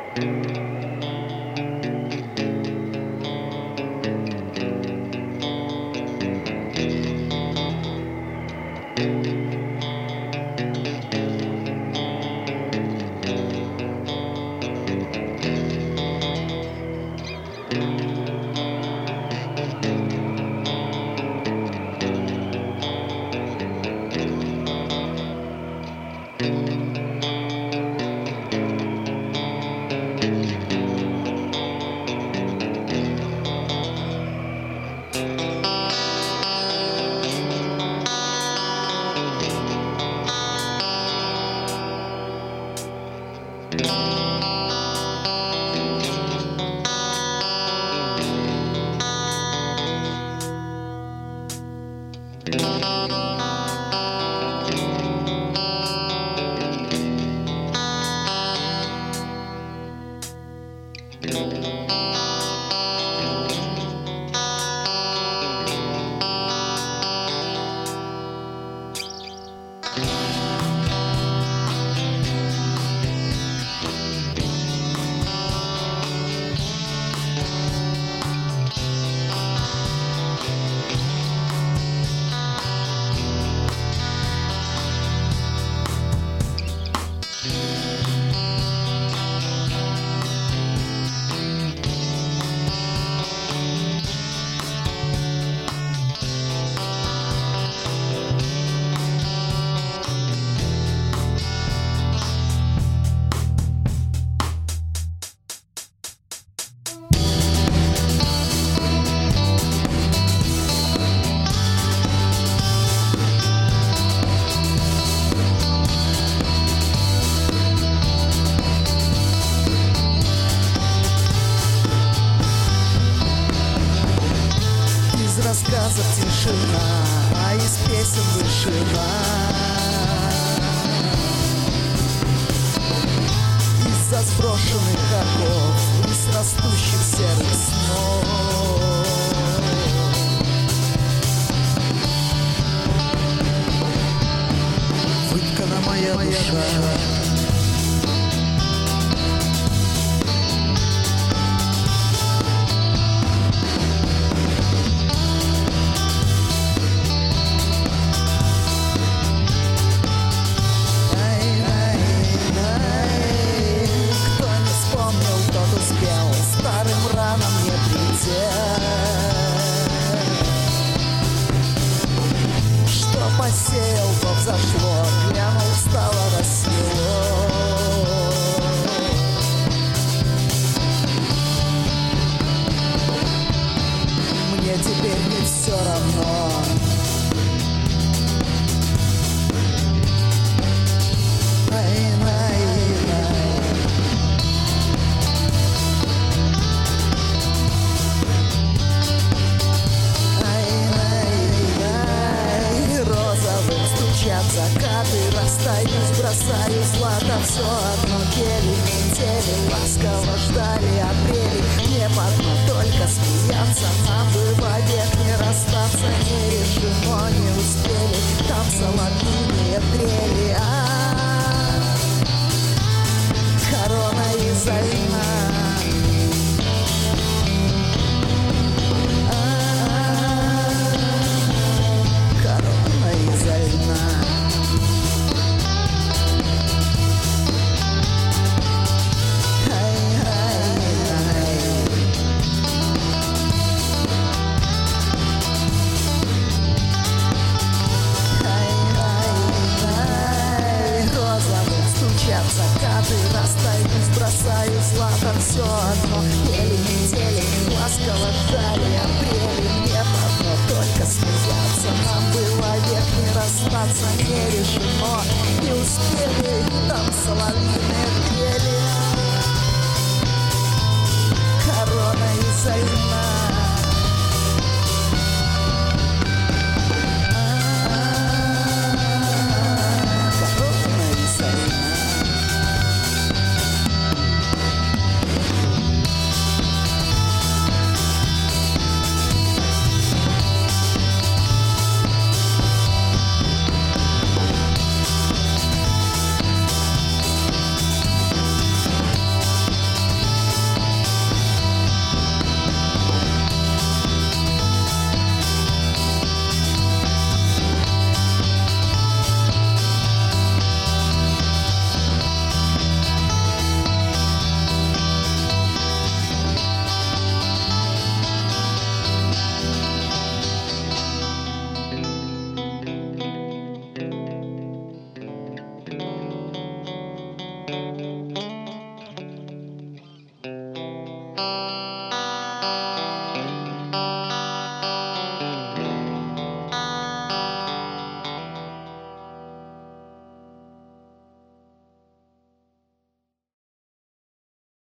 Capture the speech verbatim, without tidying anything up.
Рассказов тишина, а из песен вышина. Из-за сброшенных оков, из растущих серых снов. Выткана моя душа. Старым ранам не предел, что посеял, то взошло, глянул, стало, рассвело. Мне теперь не все равно. Закаты, расстаюсь, бросаю злато. Все одно кели, метели, ласково ждали апрели. Небо одно только смеяться, нам бы вовек не расстаться. Не решено, не успели, там соловьиные трели. А-а-а, корона изо льна. Закаты, расстаюсь, бросаю злато. Все одно пели, метели, ласково ждали апрели. Мне одно только смеяться, нам было век не расстаться. Не решено, не успели, там соловьиные пели. Корона изо льна.